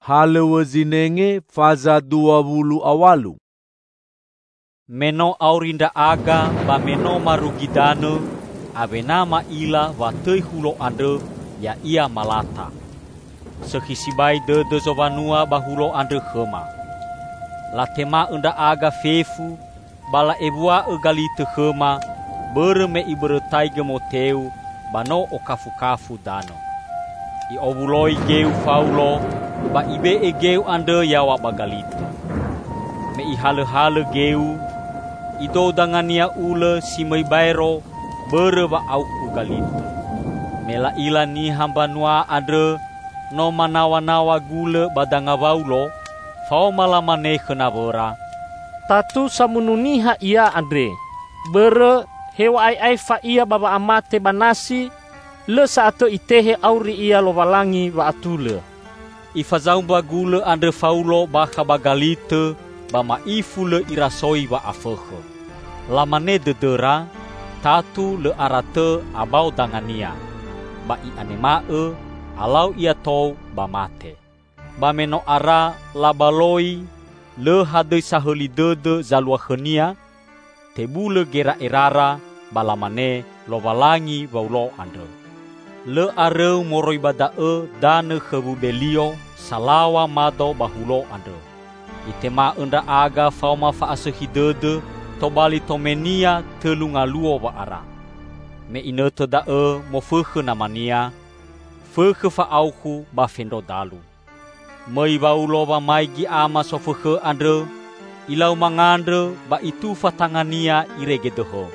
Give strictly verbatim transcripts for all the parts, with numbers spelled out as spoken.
halewezinenge faza dua bulu awalu. Meno aurinda aga ba meno marugidane avena ma ila wa tei hulo ande ya ia malata. Sekisibai de de zovanua bahulo ande khema. Latema unda aga fefu bala ebua egalite khema bereme iberetai gemoteu bano okafu-kafu dano. I obuloi geu faulo ba ibe e geu ande yawa bagalite. Me i hale-hale geu ido dangania ule si mei bairo bere ba auku galite. Mela ila ni hambanua ade no manawa-nawa gule badanga baulo fao malamane khenabora. Tatu samununiha ia andre. Bere hewa ai ai fa ia baba amate banasi le saato itehe auri ia lowalangi wa atule. Ifazaumba gule andre faulo baka bagalite ba maifu le irasoi wa afehe. Lamane dedera tatu le arate abau dangania. Ba i anemae alau ia tou ba mate. Ba meno ara labaloi le hadei saheli dede zalua khenia tebule gera erara balamane lowalangi waulo andre. Le areu moroi badae dane khebu belio salawa mado bahulo andre. Itema enda aga fauma faasehi dede tobali tomenia telungaluo wa ara. Me ineto dae mo fekhe namania fekhe fa auku ba fendo dalu. Mei baulo ba maigi ama so fekhe andre ilau mangandre ba itu fatangania iregedeho.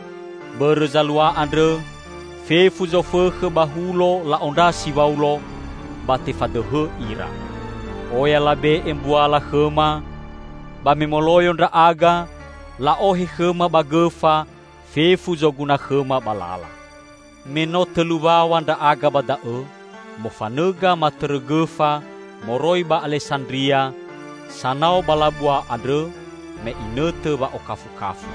Berzalua andre fefu zo fekhe bahulo la ondasi baulo ba tefadehe ira. Oya labe embuala khema ba memoloyo ndra aga la ohe khema bagefa fefu zo guna khema balala. Meno telubawa ndra aga badae mofanega materegefa moroi ba Alessandria sanau balabua andre me inete ba okafu-kafu.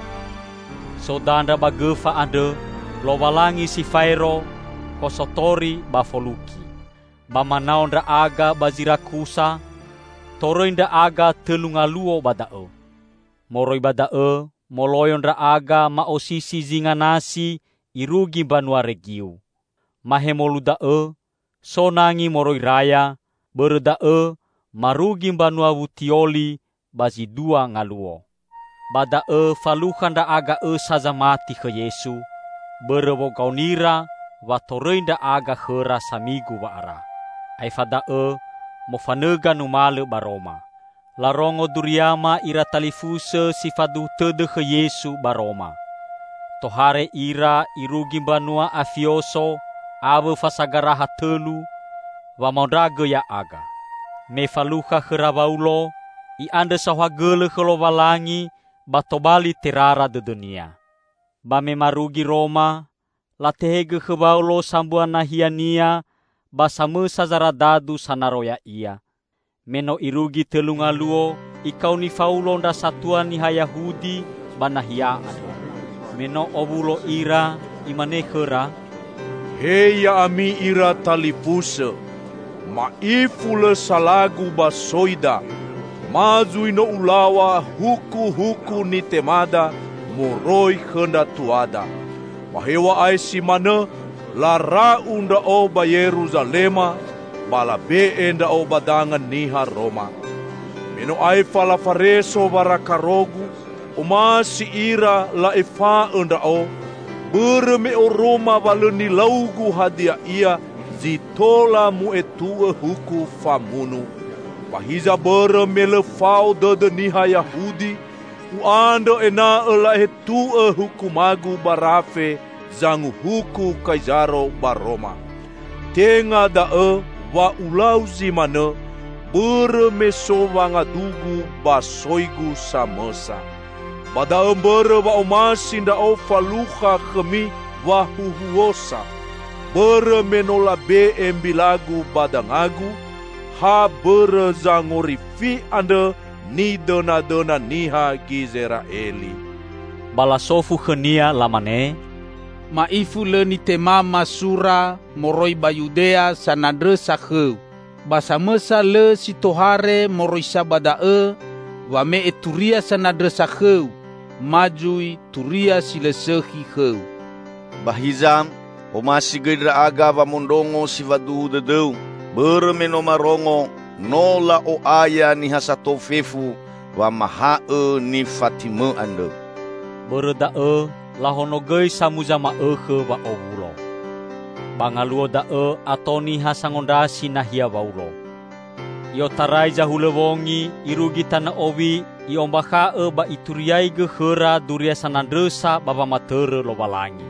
Sodanda bagefa ande lowalangi si Fairo kosotori ba Foluki. Bamanau ndra aga bazirakusa toroi ndra aga telungaluo badae. Moroi badae moloyo ndra aga maosisi zinganasi irugi banua regiu. Mahemolu dae sonangi moroi raya berdae marugi banua wutioli bazidua ngaluo. Badae falukan ndra aga e sazamati ke Yesu berewo gaunira wa toroi ndra aga khera samigu wa ara. Aifadae mofanega numale baroma. Larongo duriama ira talifuse sifadu tede ke Yesu baroma. Tohare ira irugi banua afioso awe fasagara hatelu wa maundrage ya aga. Me faluka kherabaulo i ande sahwagele kelowalangi batobali terara de dunia. Ba me marugi Roma latehege kebaulo sambuan nahiania basame sazaradadu sanaroya ia. Meno irugi telungaluo ikau ni faulo nda satuan ni Yahudi banahia adu. Meno obulo ira imane khera. Hei ya ami ira talipuse maifule salagu basoida mazui no ulawa huku huku ni temada moroi khenda tuada. Mahewa ai simane lara unda oba Yerusalema bala be enda oba dangan niha Roma. Meno ai fala fareso barakarogu umasi ira la ifa unda o bereme o Roma baleni laugu hadia ia zitola mu etue huku famunu. Pahiza bereme le fau de niha Yahudi uando ena ela etue hukumagu barafe zangu huku Kaisaro baroma. Tenga dae wa ulau zimane bereme sowanga dugu basoigu samesa. Bada embere wa omasi nda o faluha khemi wa huhuosa. Bere menola be embilagu badangagu ha bere zangorifi ande ni dona dona niha Gizeraeli. Balasofu khenia lamane maifu le ni tema masura moroi ba Yudea sanadre sakhe basa mesa le si tohare moroisa badae, wa me eturia sanadre sakheu, majui turia silesehi kheu. Bahizam, o masih gedra aga va mondongo si vadu dedeu, bermeno marongo, nola o aya ni hasato fefu, wa mahae ni Fatima ande. Berdae lahono gei samuzama ehe wa owulo. Bangaluo dae atoni hasangondasi nahia waulo. Io tarai jahule wongi irugi tana owi iombakae ba ituriai gehera duria sanandresa baba matere lo balangi.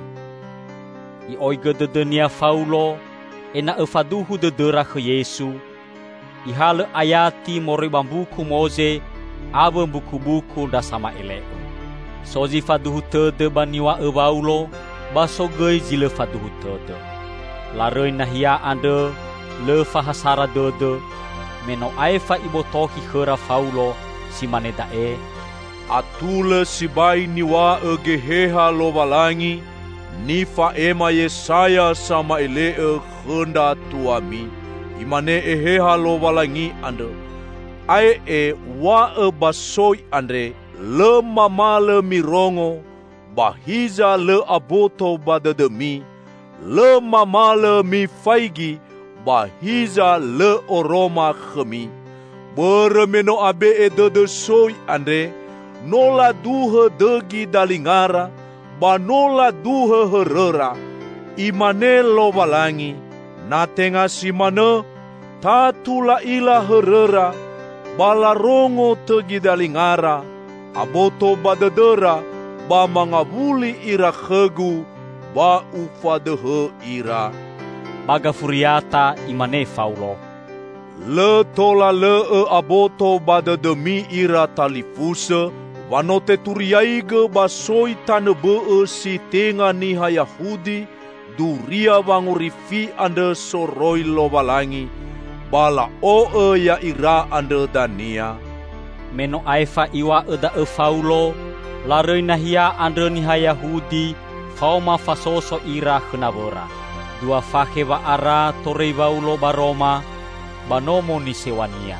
I oige dedenia faulo ena efaduhu dedera ke Yesu. I hale ayati mori bambuku Moze abe buku-buku da sama eleo. Sozi faduhu tede baniwa e waulo baso gei jile faduhu tede. Laroi nahia ande le fahasara dede meno aifa ibotohi hera faulo si manedae. Atule si bai niwa e geheha lo balangi ni fa ema Yesaya sama elee henda tuami. Imane eheha lo balangi ande. Ai e wa e basoi ande le mama le mirongo bahiza le aboto badademi. Le mama le mi faigi bahiza le oroma khemi. Beremeno abe e dede soi andre nola duhe degi dalingara ba nola duhe herera imane lo balangi na tenga simane tatula ila herera balarongo tegi dalingara aboto badedera ba mangabuli ira khegu ba ufadehe ira. Baga furiata imane faulo. Le tola le e aboto bada demi ira talifuse, wanote turiaige basoi tanebe e si tenga niha Yahudi, duria wangurifi ande soroi lo balangi, bala o e ya ira ande dania. Meno aifa iwa eda e faulo, laroi nahia ande niha Yahudi, fauma fasoso ira khenavora. Dua fahe wa ara torei waulo baroma, banomo ni sewania.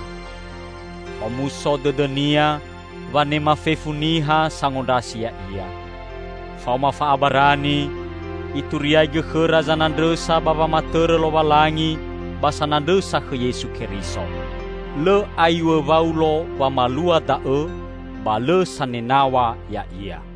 Omuso dedenia, vanema fefuniha sangondasia ia. Fauma fa abarani, ituriai gehera zanandresa baba matere lo balangi, basanandresa ke Yesu Keriso. Le aiwe waulo wa malua dae, ba le sanenawa ya ia.